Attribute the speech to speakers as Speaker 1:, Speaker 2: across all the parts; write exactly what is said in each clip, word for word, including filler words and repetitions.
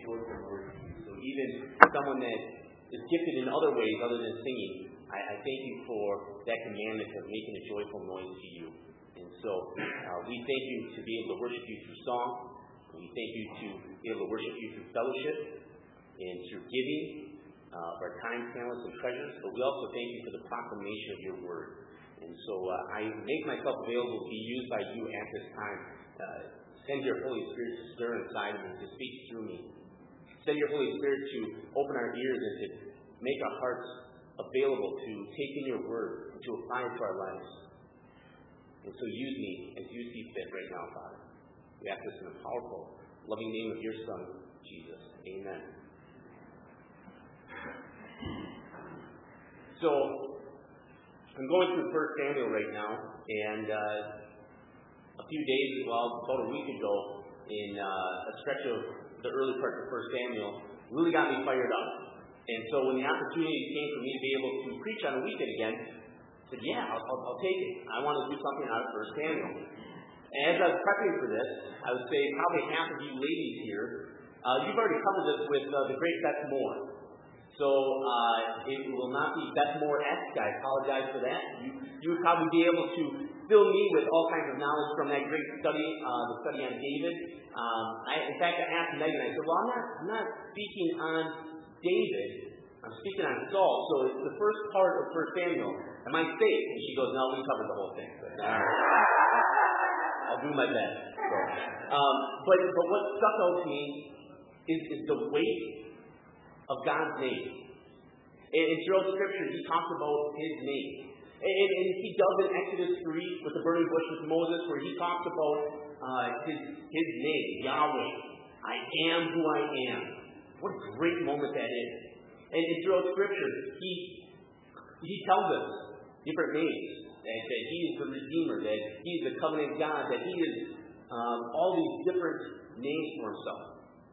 Speaker 1: joyful noise to you. So even someone that is gifted in other ways other than singing, I, I thank you for that commandment of making a joyful noise to you. And so uh, we thank you to be able to worship you through song. We thank you to be able to worship you through fellowship and through giving uh, of our time, talents, and treasures. But we also thank you for the proclamation of your word. And so uh, I make myself available to be used by you at this time. Uh, send your Holy Spirit to stir inside of me, to speak through me. Send your Holy Spirit to open our ears and to make our hearts available to take in your word and to apply it to our lives. And so use me as you see fit right now, Father. We ask this in the powerful, loving name of your Son, Jesus. Amen. So, I'm going through First Samuel right now, and uh, a few days, well, about a week ago, in uh, a stretch of the early part of First Samuel, really got me fired up. And so when the opportunity came for me to be able to preach on a weekend again, I said, yeah, I'll, I'll, I'll take it. I want to do something out of First Samuel. And as I was prepping for this, I would say probably half of you ladies here, uh, you've already covered this with uh, the great Beth Moore. So uh, it will not be Beth Moore-esque. I apologize for that. You, you would probably be able to fill me with all kinds of knowledge from that great study, uh, the study on David. Um, I, in fact, I asked Megan, I said, well, I'm not, I'm not speaking on David. I'm speaking on Saul. So it's the first part of First Samuel. Am I safe? And she goes, no, we covered the whole thing. But, uh, I'll do my best. So, um, but, but what stuck out to me is, is the weight of God's name. And, and throughout Scripture, he talks about his name. And, and, and he does in Exodus three with the burning bush with Moses, where he talks about uh, his, his name, Yahweh. I am who I am. What a great moment that is. And, and throughout Scripture, he he tells us different names. That, that he is the Redeemer, that he is the covenant God, that he is um, all these different names for himself.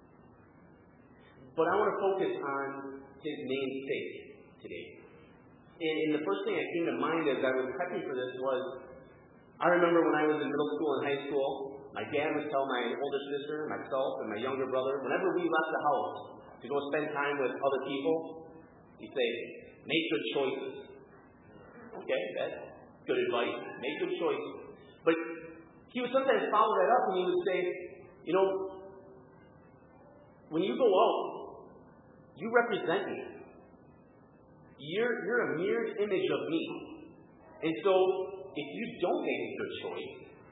Speaker 1: But I want to focus on his namesake today. And, and the first thing that came to mind as I was prepping for this was, I remember when I was in middle school and high school, my dad would tell my older sister, myself, and my younger brother, whenever we left the house to go spend time with other people, he'd say, make good choices. Okay, that's good advice. Make good choices. But he would sometimes follow that up and he would say, you know, when you go out, you represent me. You're, you're a mirrored image of me. And so, if you don't make a good choice,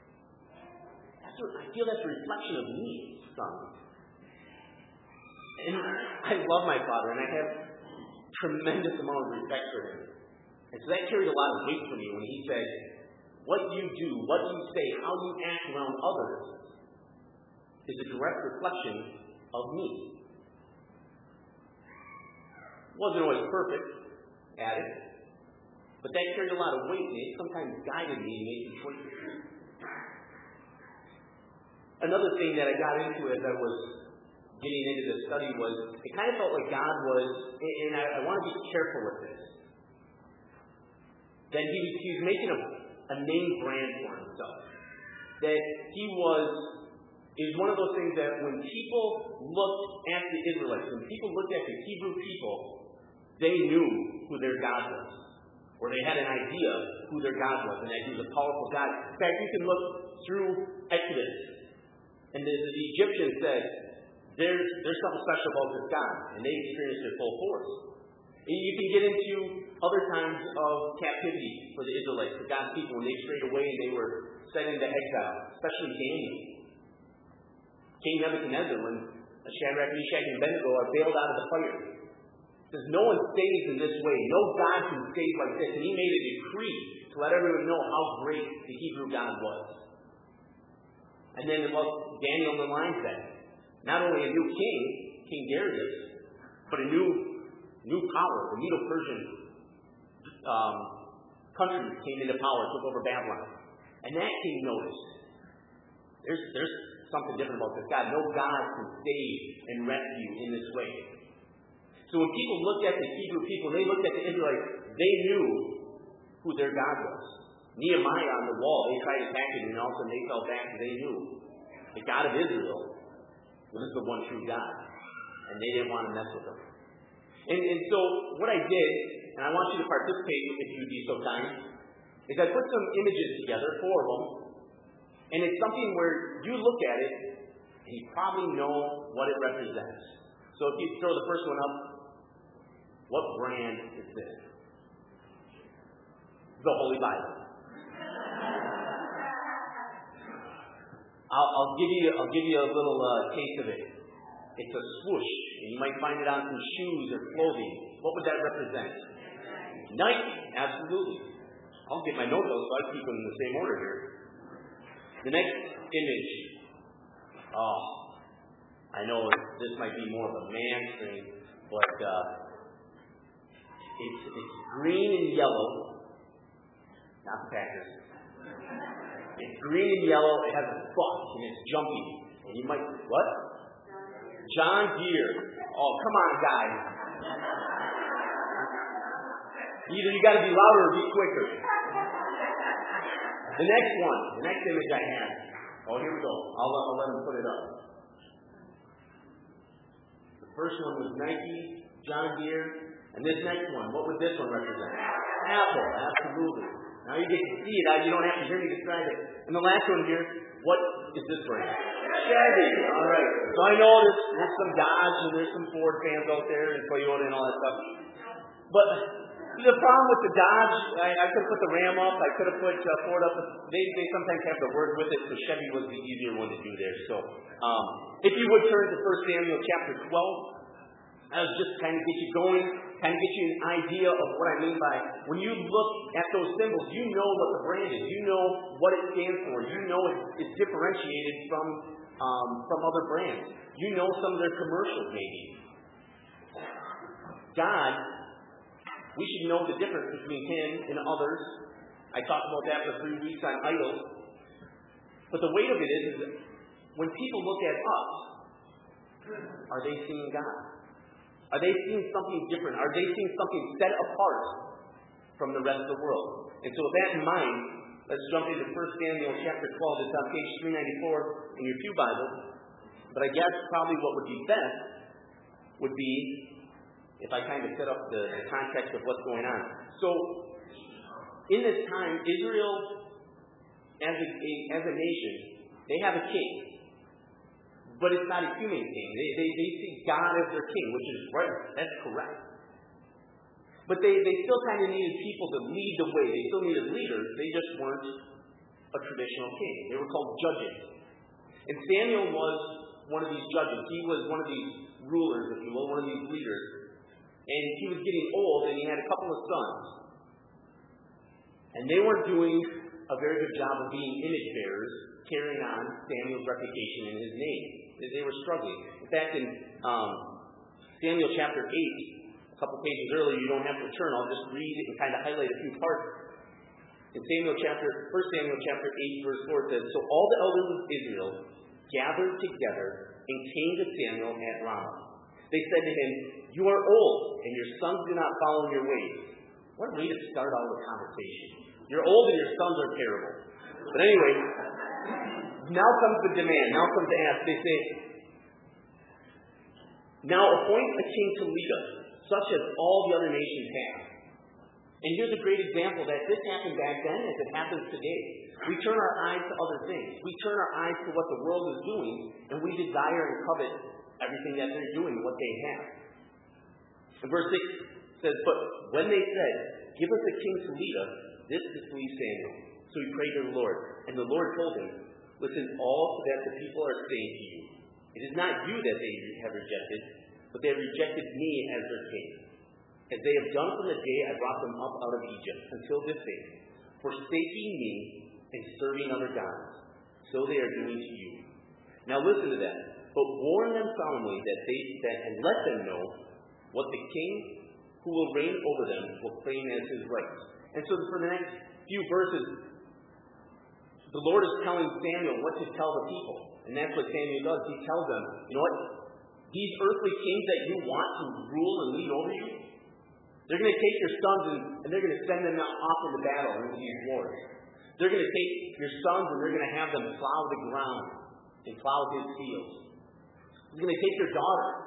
Speaker 1: that's what, I feel that's a reflection of me, son. And I love my father, and I have tremendous amount of respect for him. And so that carried a lot of weight for me when he said, what you do, what you say, how you act around others is a direct reflection of me. Wasn't always perfect at it, but that carried a lot of weight, and it sometimes guided me in making choices. Another thing that I got into as I was getting into this study was, it kind of felt like God was, and I, I want to be careful with this, that he was, he was making a, a name brand for himself. That he was, it was one of those things that when people looked at the Israelites, when people looked at the Hebrew people, they knew who their God was. Or they had an idea who their God was, and that he was a powerful God. In fact, you can look through Exodus, and the, the Egyptians said, there's, there's something special about this God, and they experienced it full force. And you can get into other times of captivity for the Israelites, for God's people, when they strayed away and they were sent into exile, especially Daniel. King Nebuchadnezzar, when Shadrach, Meshach, and Abednego are bailed out of the fire. Says no one saves in this way. No God can save like this. And he made a decree to let everyone know how great the Hebrew God was. And then well, Daniel in the line said, not only a new king, King Darius, but a new new power, the Medo-Persian um, country came into power, took over Babylon. And that king noticed, there's, there's something different about this God. No God can save and rescue in this way. So when people looked at the Hebrew people, they looked at the Israelites, they knew who their God was. Nehemiah on the wall, they tried attacking him, and all of a sudden they fell back and they knew the God of Israel was the one true God. and they didn't want to mess with him. And, and so what I did, and I want you to participate if you would be so kind, is I put some images together, four of them, and it's something where you look at it, and you probably know what it represents. So if you throw the first one up, what brand is this? The Holy Bible. I'll, I'll give you I'll give you a little uh, taste of it. It's a swoosh, and you might find it on some shoes or clothing. What would that represent? Nike, absolutely. I'll get my notes out so I keep them in the same order here. The next image. Oh, I know this might be more of a man thing, but uh, it's, it's green and yellow. Not the Packers. It's green and yellow. It has a buck and it's jumping. And you might, what? John Deere. Oh, come on, guys. Either you got to be louder or be quicker. The next one, the next image I have. Oh, here we go. I'll, I'll let him put it up. The first one was Nike, John Deere, and this next one, what would this one represent? Apple, absolutely. Now you get to see it. You don't have to hear me describe it. And the last one here, what is this brand? Chevy. All right. So I know there's, there's some Dodge and there's some Ford fans out there and Toyota and all that stuff. But the problem with the Dodge, I, I could have put the Ram up. I could have put uh, Ford up. They, they sometimes have the word with it, so Chevy was the easier one to do there. So um, if you would turn to First Samuel chapter twelve, I was just kind of get you going, kind of get you an idea of what I mean by when you look at those symbols, you know what the brand is. You know what it stands for. You know it's, it's differentiated from um, from other brands. You know some of their commercials maybe. God, we should know the difference between Him and others. I talked about that for three weeks on idols. But the weight of it is, is that when people look at us, are they seeing God? Are they seeing something different? Are they seeing something set apart from the rest of the world? And so with that in mind, let's jump into First Samuel chapter twelve. It's on page three ninety-four in your pew Bible. But I guess probably what would be best would be if I kind of set up the, the context of what's going on. So in this time, Israel, as a, a, as a nation, they have a king. But it's not a human king. They, they, they see God as their king, which is right. That's correct. But they, they still kind of needed people to lead the way. They still needed leaders. They just weren't a traditional king. They were called judges. And Samuel was one of these judges. He was one of these rulers, if you will, one of these leaders. And he was getting old, and he had a couple of sons. And they weren't doing a very good job of being image bearers, carrying on Samuel's reputation in his name. They were struggling. In fact, in um, Samuel chapter eight, a couple pages earlier, you don't have to turn, I'll just read it and kind of highlight a few parts. In Samuel chapter, First Samuel chapter eight, verse four, it says, So all the elders of Israel gathered together and came to Samuel at Ramah. They said to him, You are old, and your sons do not follow your ways. What a way to start out a conversation. You're old and your sons are terrible. But anyway, now comes the demand. Now comes the ask. They say, Now appoint a king to lead us, such as all the other nations have. And here's a great example that this happened back then as it happens today. We turn our eyes to other things. We turn our eyes to what the world is doing, and we desire and covet everything that they're doing, what they have. And verse six says, But when they said, Give us a king to lead us, this displeased Samuel. So he prayed to the Lord. And the Lord told him, Listen all that the people are saying to you. It is not you that they have rejected, but they have rejected me as their king. As they have done from the day I brought them up out of Egypt until this day, forsaking me and serving other gods. So they are doing to you. Now listen to that. But warn them solemnly that they that and let them know what the king who will reign over them will claim as his right. And so for the next few verses, the Lord is telling Samuel what to tell the people. And that's what Samuel does. He tells them, you know what? These earthly kings that you want to rule and lead over you, they're going to take your sons and, and they're going to send them off into battle, into these wars. They're going to take your sons and they're going to have them plow the ground and plow his fields. He's going to take your daughter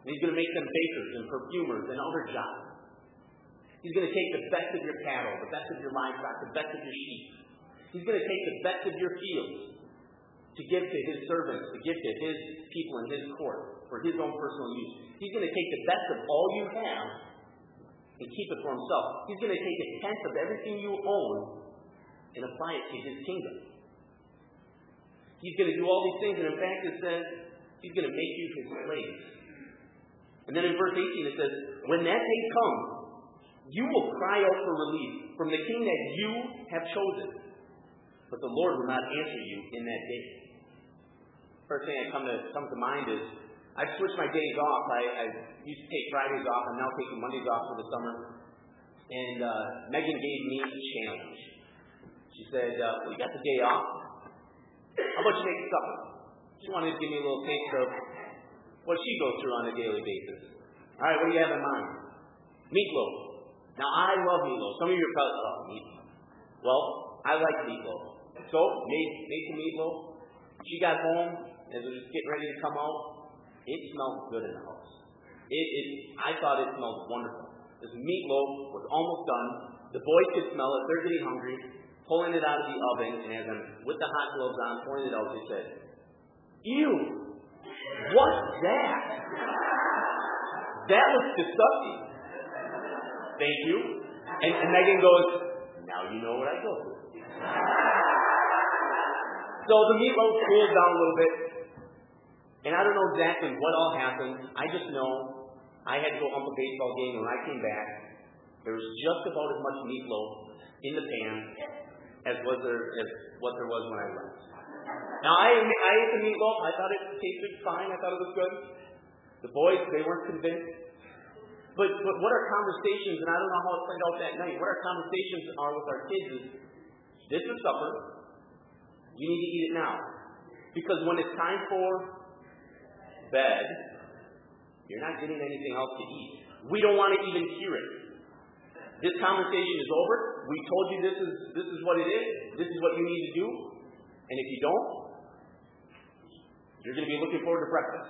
Speaker 1: And he's going to make them bakers and perfumers and other jobs. He's going to take the best of your cattle, the best of your livestock, the best of your sheep. He's going to take the best of your fields to give to his servants, to give to his people in his court for his own personal use. He's going to take the best of all you have and keep it for himself. He's going to take a tenth of everything you own and apply it to his kingdom. He's going to do all these things, and in fact it says he's going to make you his slaves. And then in verse eighteen it says, when that day comes, you will cry out for relief from the king that you have chosen. But the Lord will not answer you in that day. First thing that come to, comes to mind is, I've switched my days off. I, I used to take Fridays off. I'm now taking Mondays off for the summer. And uh, Megan gave me a challenge. She said, uh, well, you got the day off. How about you make supper? She wanted to give me a little taste of what she goes through on a daily basis. All right, what do you have in mind? Meatloaf. Now, I love meatloaf. Some of you are probably, oh, meatloaf. Well, I like meatloaf. So, made, made some meatloaf. She got home, as it was getting ready to come out. It smelled good in the house. It, it, I thought it smelled wonderful. This meatloaf was almost done. The boys could smell it. They're getting hungry. Pulling it out of the oven, and as I'm with the hot gloves on, pulling it out, they said, ew, what's that? That looks disgusting. Thank you. And, and Megan goes, now you know what I go through. So the meatloaf cooled down a little bit. And I don't know exactly what all happened. I just know I had to go ump a baseball game. When I came back, there was just about as much meatloaf in the pan as was there as what there was when I left. Now I I ate the meatloaf. I thought it tasted fine. I thought it was good. The boys, they weren't convinced. But but what our conversations, and I don't know how it played out that night, what our conversations are with our kids is, this is supper. You need to eat it now. Because when it's time for bed, you're not getting anything else to eat. We don't want to even hear it. This conversation is over. We told you this is this is what it is. This is what you need to do. And if you don't, you're going to be looking forward to breakfast.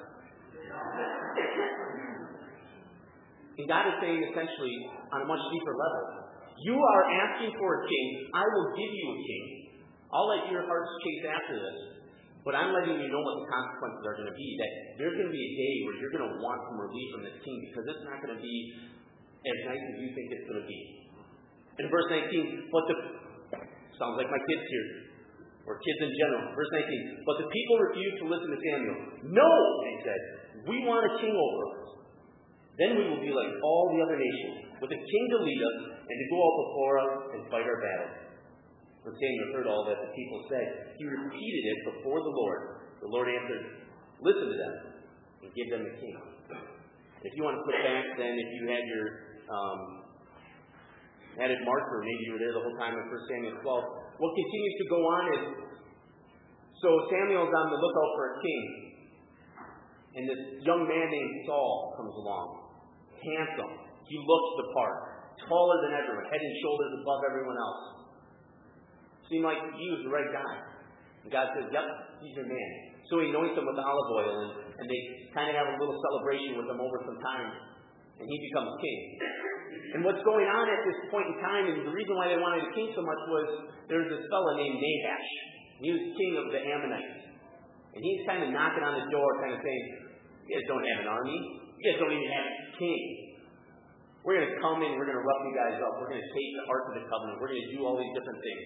Speaker 1: And God is saying essentially on a much deeper level, you are asking for a king. I will give you a king. I'll let your hearts chase after this. But I'm letting you know what the consequences are going to be. That there's going to be a day where you're going to want some relief from this king because it's not going to be as nice as you think it's going to be. In verse nineteen, but the sounds like my kids here, or kids in general. Verse nineteen, but the people refused to listen to Samuel. No, they said, we want a king over us. Then we will be like all the other nations, with a king to lead us and to go out before us and fight our battles. When Samuel heard all that the people said, he repeated it before the Lord. The Lord answered, listen to them and give them a king. If you want to put back then, if you had your um, added marker, maybe you were there the whole time in First Samuel twelve, what continues to go on is, so Samuel's on the lookout for a king. And this young man named Saul comes along. Handsome. He looks the part. Taller than everyone. Head and shoulders above everyone else. Seemed like he was the right guy. And God says, yep, he's your man. So he anoints him with olive oil, and, and they kind of have a little celebration with him over some time. And he becomes king. And what's going on at this point in time, and the reason why they wanted a king so much was, there was this fellow named Nahash. He was king of the Ammonites. And he's kind of knocking on the door, kind of saying, you guys don't have an army. You guys don't even have a king. We're going to come in, we're going to rough you guys up. We're going to take the Ark of the Covenant. We're going to do all these different things.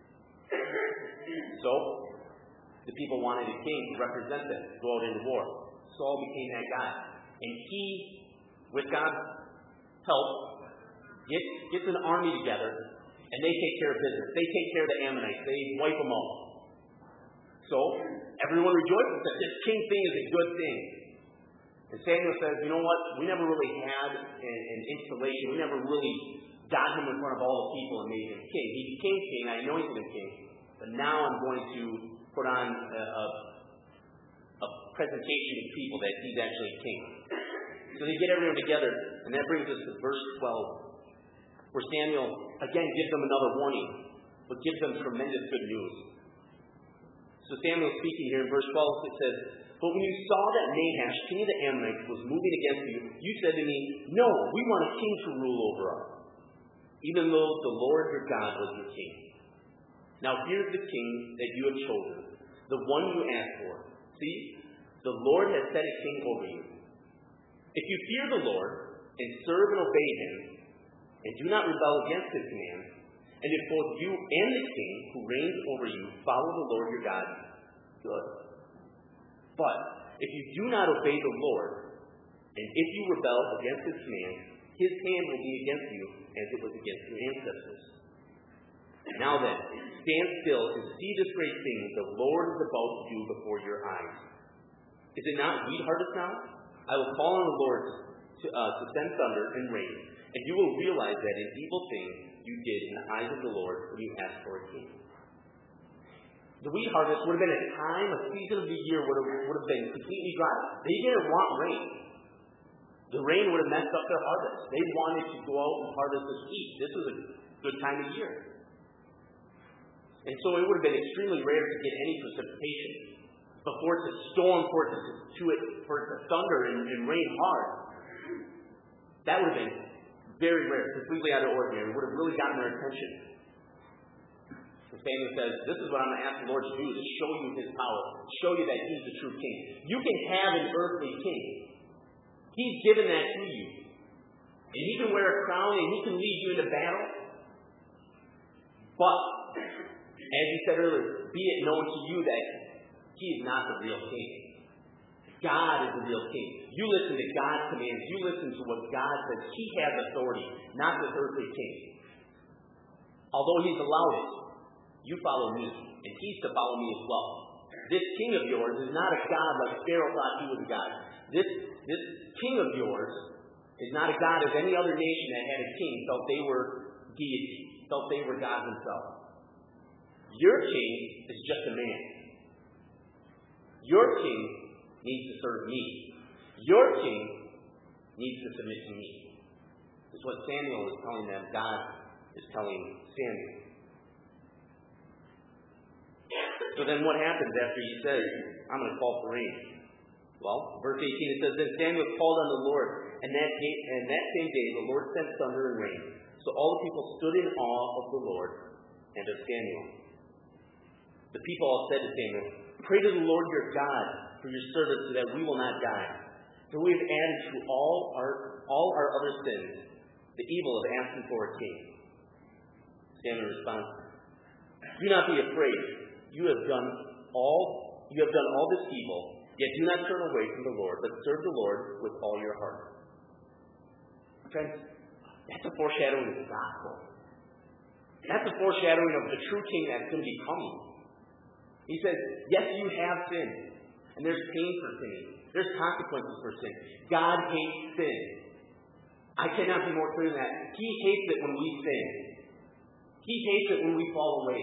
Speaker 1: So, the people wanted a king to represent them, to go out into war. Saul became that guy. And he, with God's help, gets, gets an army together, and they take care of business. They take care of the Ammonites. They wipe them out. So, everyone rejoices that this king thing is a good thing. And Samuel says, you know what? We never really had an, an installation. We never really got him in front of all the people and made him king. He became king. I anointed him king. But now I'm going to put on a, a, a presentation to people that he's actually king. So they get everyone together. And that brings us to verse twelve. Where Samuel, again, gives them another warning. But gives them tremendous good news. So Samuel speaking here in verse twelve, it says, But when you saw that Nahash, king of the Ammonites, was moving against you, you said to me, no, we want a king to rule over us, even though the Lord your God was your king. Now here's the king that you have chosen, the one you asked for. See, the Lord has set a king over you. If you fear the Lord and serve and obey him, and do not rebel against his commands, and if both you and the king who reigns over you follow the Lord your God, good. But if you do not obey the Lord, and if you rebel against his commands, his hand will be against you as it was against your ancestors. Now then, stand still and see this great thing the Lord is about to do before your eyes. Is it not wheat harvest now? I will call on the Lord to, uh, to send thunder and rain, and you will realize that an evil thing you did in the eyes of the Lord when you asked for a king. The wheat harvest would have been a time, a season of the year would have, would have been completely dry. They didn't want rain. The rain would have messed up their harvest. They wanted to go out and harvest this wheat. This was a good time of year. And so it would have been extremely rare to get any precipitation. But for it to storm, for it to, to, it, for it to thunder and, and rain hard, that would have been very rare, completely out of ordinary. It would have really gotten their attention. Samuel says, this is what I'm going to ask the Lord to do, to show you his power, show you that he's the true king. You can have an earthly king. He's given that to you. And he can wear a crown and he can lead you into battle. But, as he said earlier, be it known to you that he is not the real king. God is the real king. You listen to God's commands. You listen to what God says. He has authority, not this earthly king. Although he's allowed it, you follow me, and he's to follow me as well. This king of yours is not a god like Pharaoh thought he was a god. This, this king of yours is not a god as any other nation that had a king felt they were deity, felt they were God themselves. Your king is just a man. Your king needs to serve me. Your king needs to submit to me. This is what Samuel is telling them. God is telling Samuel. So then what happens after he says, I'm going to call for rain? Well, verse eighteen, it says, then Samuel called on the Lord, and that, day, and that same day the Lord sent thunder and rain. So all the people stood in awe of the Lord and of Samuel. The people all said to Samuel, pray to the Lord your God for your servants so that we will not die. For we have added to all our all our other sins the evil of asking for a king. Samuel responds, do not be afraid. You have done all you have done all this evil, yet do not turn away from the Lord, but serve the Lord with all your heart. Friends, that's a foreshadowing of the gospel. That's a foreshadowing of the true king that's going to be coming. He says, yes, you have sinned, and there's pain for sinning. There's consequences for sin. God hates sin. I cannot be more clear than that. He hates it when we sin. He hates it when we fall away.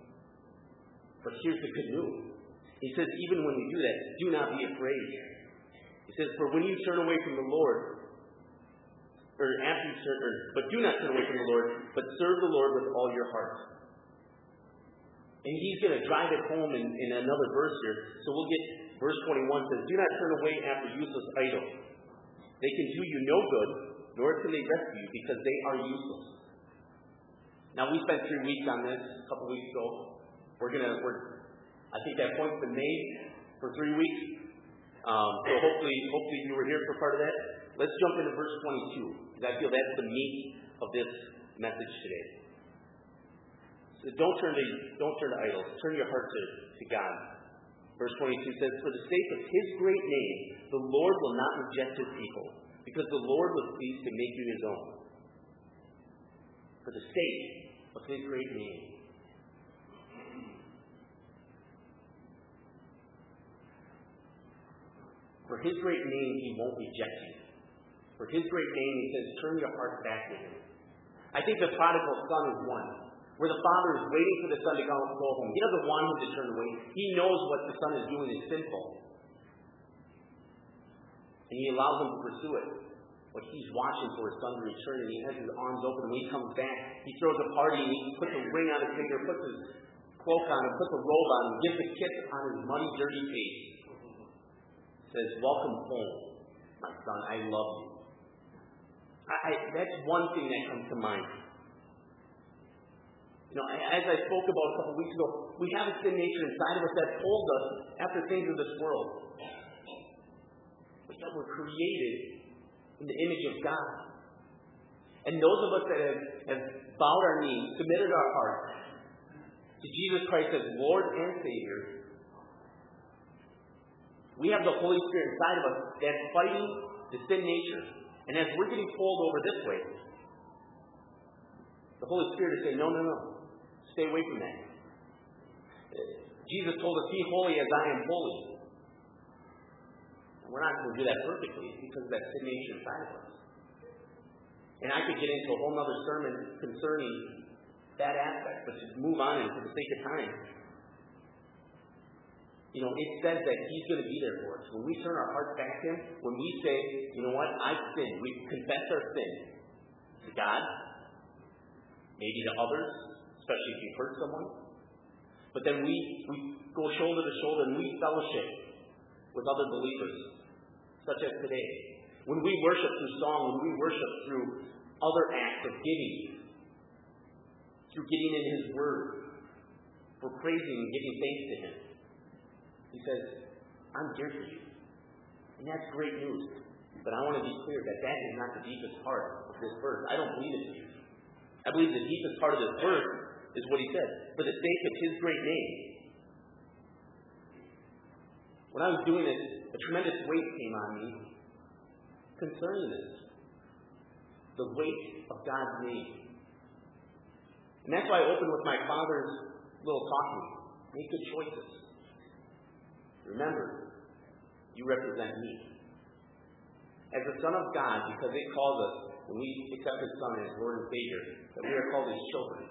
Speaker 1: But here's the good news. He says, even when you do that, do not be afraid. He says, for when you turn away from the Lord, or after you turn, or, but do not turn away from the Lord, but serve the Lord with all your heart. And he's going to drive it home in, in another verse here. So we'll get, verse twenty-one says, do not turn away after useless idols. They can do you no good, nor can they rescue you, because they are useless. Now, we spent three weeks on this a couple weeks ago. We're gonna. We're. I think that point's been made for three weeks. Um, so hopefully, hopefully you were here for part of that. Let's jump into verse twenty-two, because I feel that's the meat of this message today. So don't turn to don't turn to idols. Turn your heart to, to God. Verse twenty-two says, "For the sake of His great name, the Lord will not reject His people, because the Lord was pleased to make you His own." For the sake of His great name. For His great name, He won't reject you. For His great name, He says, turn your heart back to Him. I think the prodigal son is one, where the father is waiting for the son to go home. He doesn't want him to turn away. He knows what the son is doing is sinful. And He allows him to pursue it. But He's watching for His son to return, and He has His arms open. And when He comes back, He throws a party, and He puts a ring on His finger, puts His cloak on him, puts a robe on him, gives a kiss on His muddy, dirty face. says, welcome home, my son, I love you. I, I, that's one thing that comes to mind. You know, as I spoke about a couple weeks ago, we have a sin nature inside of us that pulls us after things of this world. But that we're created in the image of God. And those of us that have, have bowed our knees, submitted our hearts to Jesus Christ as Lord and Savior, we have the Holy Spirit inside of us that's fighting the sin nature. And as we're getting pulled over this way, the Holy Spirit is saying, no, no, no. Stay away from that. Jesus told us, be holy as I am holy. And we're not going to do that perfectly because of that sin nature inside of us. And I could get into a whole other sermon concerning that aspect, but just move on and for the sake of time. You know, it says that He's going to be there for us. When we turn our hearts back to Him, when we say, you know what, I've sinned, we confess our sin to God, maybe to others, especially if you've hurt someone. But then we, we go shoulder to shoulder and we fellowship with other believers, such as today. When we worship through song, when we worship through other acts of giving, through getting in His Word, for praising and giving thanks to Him, He says, I'm here for you. And that's great news. But I want to be clear that that is not the deepest part of this verse. I don't believe it is. I believe the deepest part of this verse is what He said, for the sake of His great name. When I was doing this, a tremendous weight came on me concerning this. The weight of God's name. And that's why I opened with my father's little talking. Make good choices. Remember, you represent me. As the Son of God, because it calls us, when we accept His Son as Lord and Savior, that we are called His children.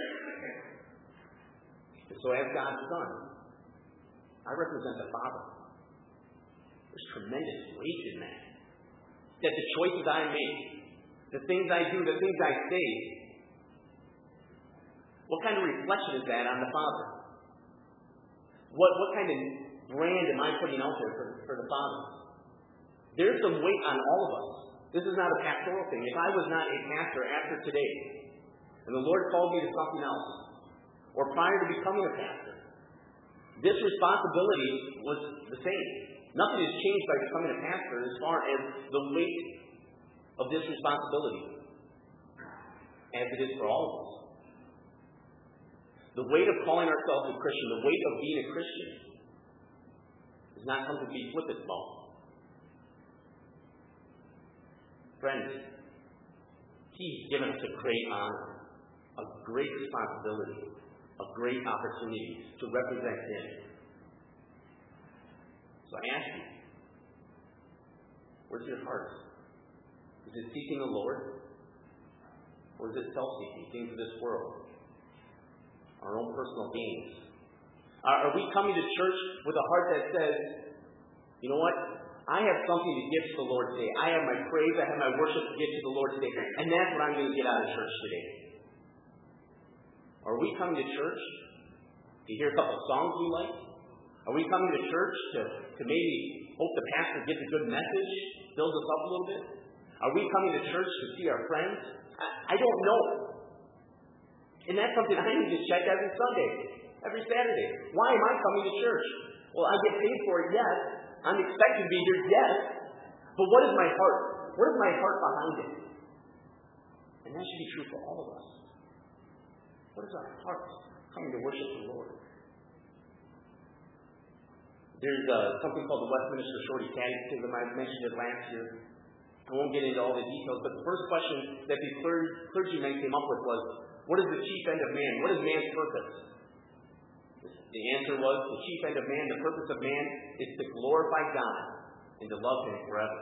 Speaker 1: And so as God's Son, I represent the Father. There's tremendous weight in that. That the choices I make, the things I do, the things I say, what kind of reflection is that on the Father? What, what kind of brand am I putting out there for, for the Father? There's some weight on all of us. This is not a pastoral thing. If I was not a pastor after today, and the Lord called me to something else, or prior to becoming a pastor, this responsibility was the same. Nothing has changed by becoming a pastor as far as the weight of this responsibility, as it is for all of us. The weight of calling ourselves a Christian, the weight of being a Christian, is not something to be flippant about. Friends, He's given us a great honor, a great responsibility, a great opportunity to represent Him. So I ask you, where's your heart? Is it seeking the Lord? Or is it self-seeking, things of this world? Our own personal gains? Are, are we coming to church with a heart that says, you know what? I have something to give to the Lord today. I have my praise, I have my worship to give to the Lord today. And that's what I'm going to get out of church today. Are we coming to church to hear a couple songs we like? Are we coming to church to, to maybe hope the pastor gets a good message, builds us up a little bit? Are we coming to church to see our friends? I, I don't know. And that's something I need to check every Sunday, every Saturday. Why am I coming to church? Well, I get paid for it, yes. I'm expected to be here, yes. But what is my heart? What is my heart behind it? And that should be true for all of us. What is our heart coming to worship the Lord? There's uh, something called the Westminster Shorty Catechism. I mentioned it last year. I won't get into all the details, but the first question that the clergymen came up with was, what is the chief end of man? What is man's purpose? The answer was, the chief end of man, the purpose of man, is to glorify God and to love Him forever.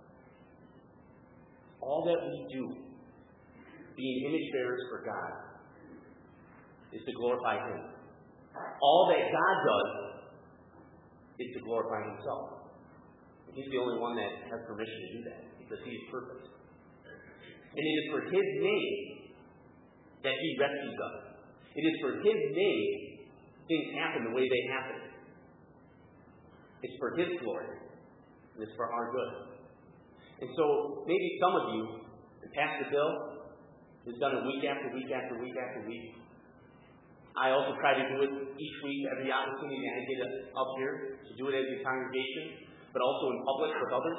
Speaker 1: All that we do, being image bearers for God, is to glorify Him. All that God does is to glorify Himself. He's the only one that has permission to do that, because He's perfect. And it is for His name that He rescues us. It is for His name things happen the way they happen. It's for His glory. And it's for our good. And so maybe some of you, and Pastor Bill has done it week after week after week after week. I also try to do it each week, every opportunity I get up here, to do it as a congregation, but also in public with others.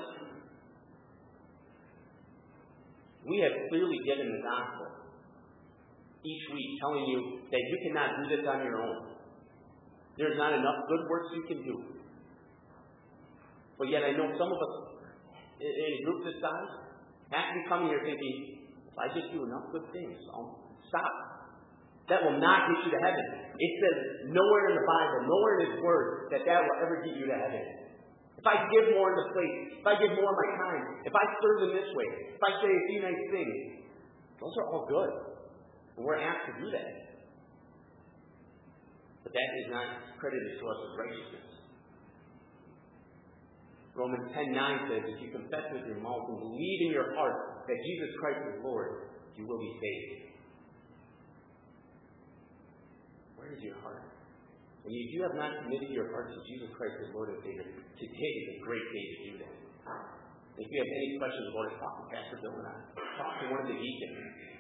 Speaker 1: We have clearly given the gospel each week, telling you that you cannot do this on your own. There's not enough good works you can do. But yet I know some of us in a group this size have to be coming here thinking, if I just do enough good things, I'll stop. That will not get you to heaven. It says nowhere in the Bible, nowhere in His Word, that that will ever get you to heaven. If I give more in the plate, if I give more of my time, if I serve in this way, if I say a few nice things, those are all good. And we're asked to do that. But that is not credited to us as righteousness. Romans ten nine says, if you confess with your mouth and believe in your heart that Jesus Christ is Lord, you will be saved. Where is your heart? And if you have not committed your heart to Jesus Christ as Lord and Savior, today is a great day to do that. If you have any questions about it, talk to Pastor Bill and I. Talk to one of the deacons.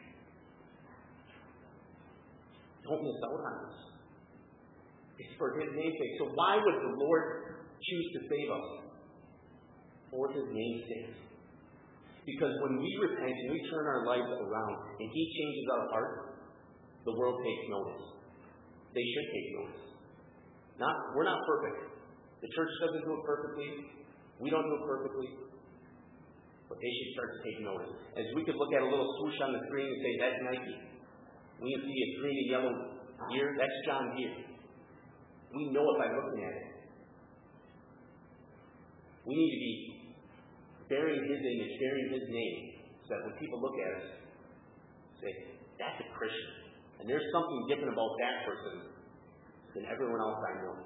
Speaker 1: Don't miss out on this. It's for His name's sake. So why would the Lord choose to save us? For His name's sake. Because when we repent and we turn our lives around and He changes our heart, the world takes notice. They should take notice. Not, we're not perfect. The church doesn't do it perfectly. We don't do it perfectly. But they should start to take notice. As we could look at a little swoosh on the screen and say, that's Nike. We can see a green and yellow gear, that's John Deere. We know it by looking at it. We need to be bearing His image, bearing His name, so that when people look at us, say, that's a Christian. And there's something different about that person than everyone else I know.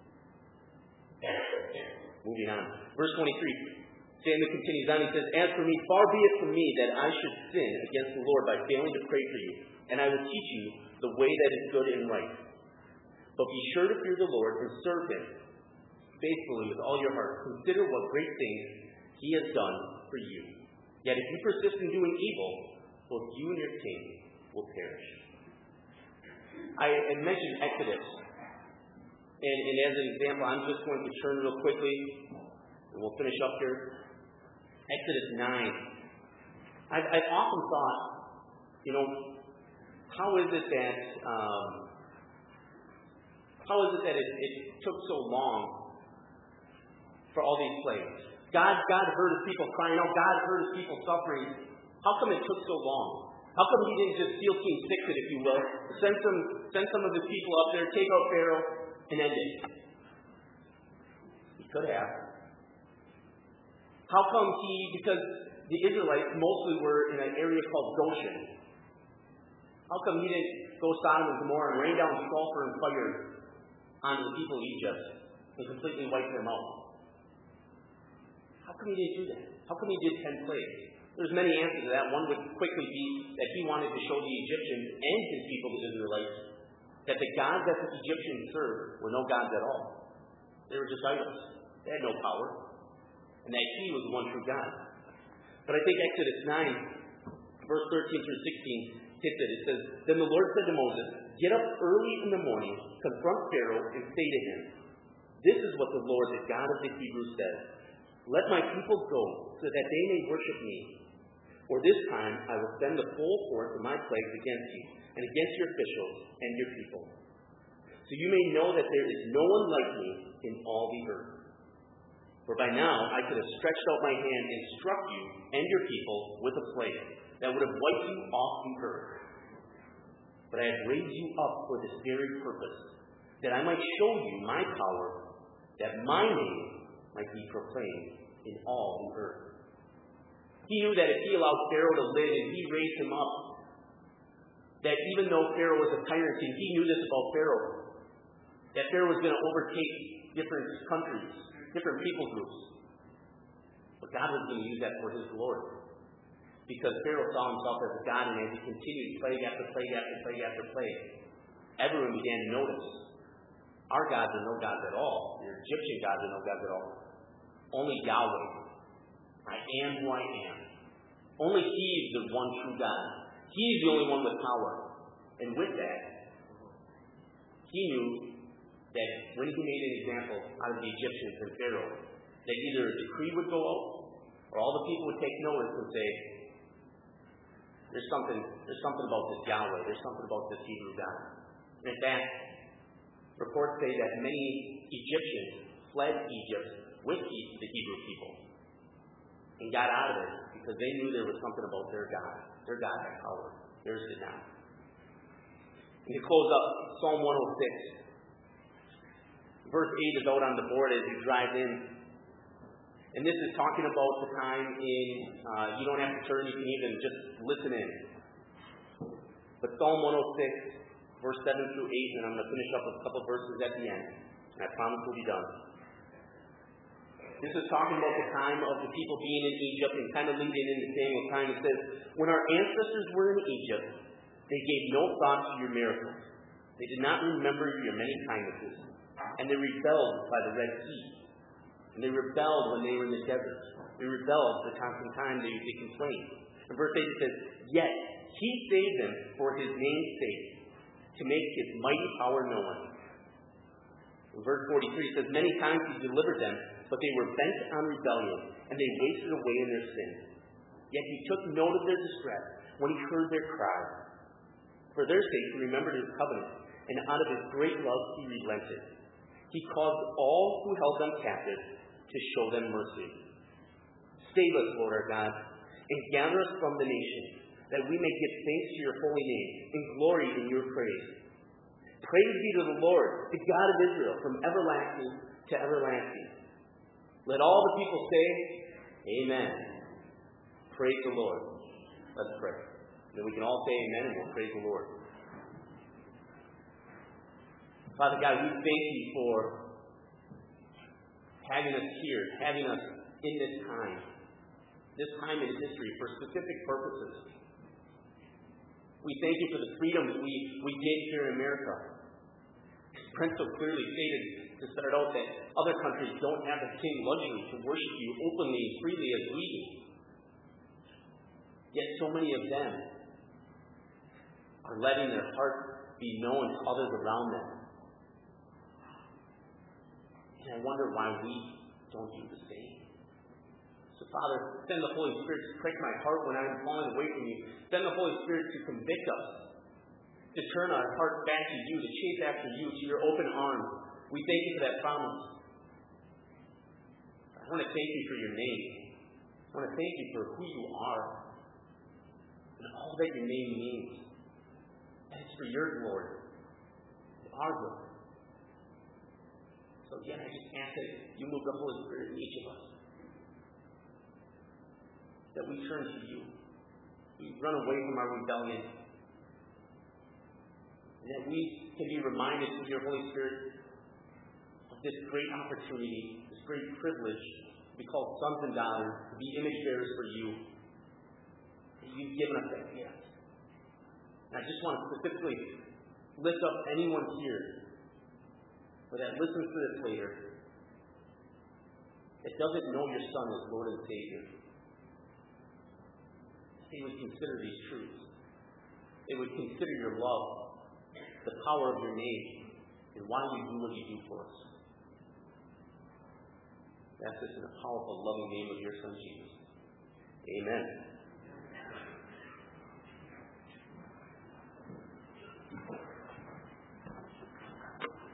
Speaker 1: Moving on. Verse twenty-three. Samuel continues on. He says, as for me, far be it from me that I should sin against the Lord by failing to pray for you. And I will teach you the way that is good and right. But be sure to fear the Lord and serve Him faithfully with all your heart. Consider what great things He has done for you. Yet if you persist in doing evil, both you and your king will perish. I had mentioned Exodus. And, and as an example, I'm just going to turn real quickly, and we'll finish up here. Exodus nine. I've, I've often thought, you know, how is it that um, how is it that it, it took so long for all these plagues? God, God heard His people crying out. God heard His people suffering. How come it took so long? How come He didn't just seal team fix it, if you will? Send some, send some of His people up there, take out Pharaoh, and end it. He could have. How come He? Because the Israelites mostly were in an area called Goshen. How come He didn't go Sodom and Gomorrah and rain down sulfur and fire on the people of Egypt and completely wipe them out? How come He didn't do that? How come He did ten plagues? There's many answers to that. One would quickly be that He wanted to show the Egyptians and His people, the Israelites, that the gods that the Egyptians served were no gods at all. They were just idols. They had no power. And that He was the one true God. But I think Exodus nine, verse thirteen through sixteen, hits it. It says, then the Lord said to Moses, get up early in the morning, confront Pharaoh, and say to him, this is what the Lord, the God of the Hebrews, says. Let my people go, so that they may worship me. For this time I will send the full force of my plagues against you, and against your officials and your people. So you may know that there is no one like me in all the earth. For by now I could have stretched out my hand and struck you and your people with a plague that would have wiped you off the earth. But I have raised you up for this very purpose, that I might show you my power, that my name might be proclaimed in all the earth. He knew that if He allowed Pharaoh to live and He raised him up, that even though Pharaoh was a tyrant king, He knew this about Pharaoh, that Pharaoh was going to overtake different countries, different people groups. But God was going to use that for His glory. Because Pharaoh saw himself as a God, and as he continued plague after plague after plague after plague, everyone began to notice, our gods are no gods at all. Your Egyptian gods are no gods at all. only Yahweh. I am who I am. Only He is the one true God. He is the only one with power. And with that, He knew that when He made an example out of the Egyptians and Pharaoh, that either a decree would go out, or all the people would take notice and say, there's something, there's something about this Yahweh, there's something about this Hebrew God. And in fact, reports say that many Egyptians fled Egypt with the Hebrew people and got out of it because they knew there was something about their God. Their God had power. Theirs did not. And to close up, Psalm one oh six. Verse eight is out on the board as you drive in. And this is talking about the time in, uh, you don't have to turn, you can even just listen in. But Psalm one oh six, verse seven through eight, and I'm going to finish up with a couple verses at the end. And I promise we'll be done. This is talking about the time of the people being in Egypt and kind of leading into Samuel's time. It says, when our ancestors were in Egypt, they gave no thought to your miracles. They did not remember your many kindnesses. And they rebelled by the Red Sea. And they rebelled when they were in the desert. They rebelled the constant time they, they complained. And verse eight says, yet He saved them for His name's sake, to make His mighty power known. In verse forty-three says, many times He delivered them, but they were bent on rebellion, and they wasted away in their sin. Yet He took note of their distress when He heard their cry. For their sake He remembered His covenant, and out of His great love He relented. He caused all who held them captive to show them mercy. Save us, Lord our God, and gather us from the nations, that we may give thanks to your holy name and glory in your praise. Praise be to the Lord, the God of Israel, from everlasting to everlasting. Let all the people say, amen. Praise the Lord. Let's pray. And then we can all say amen and we'll praise the Lord. Father God, we thank you for having us here, having us in this time, this time in history for specific purposes. We thank you for the freedoms we, we get here in America. Brent so clearly stated to start out that other countries don't have the same luxury to worship you openly and freely as we do. Yet so many of them are letting their hearts be known to others around them. And I wonder why we don't do the same. So Father, send the Holy Spirit to prick my heart when I'm falling away from you. Send the Holy Spirit to convict us, to turn our hearts back to you, to chase after you, to your open arms. We thank you for that promise. I want to thank you for your name. I want to thank you for who you are and all that your name means. And it's for your glory, our glory. So again, I just ask that you move the Holy Spirit in each of us. That we turn to you. We run away from our rebellion. And that we can be reminded through your Holy Spirit of this great opportunity, this great privilege to be called sons and daughters, to be image bearers for you. And you've given us that gift. And I just want to specifically lift up anyone here or that listens to this later that doesn't know your Son as Lord and Savior. They would consider these truths. They would consider your love, the power of your name, and why you do what you do for us. That's this in the powerful, loving name of your Son, Jesus. Amen.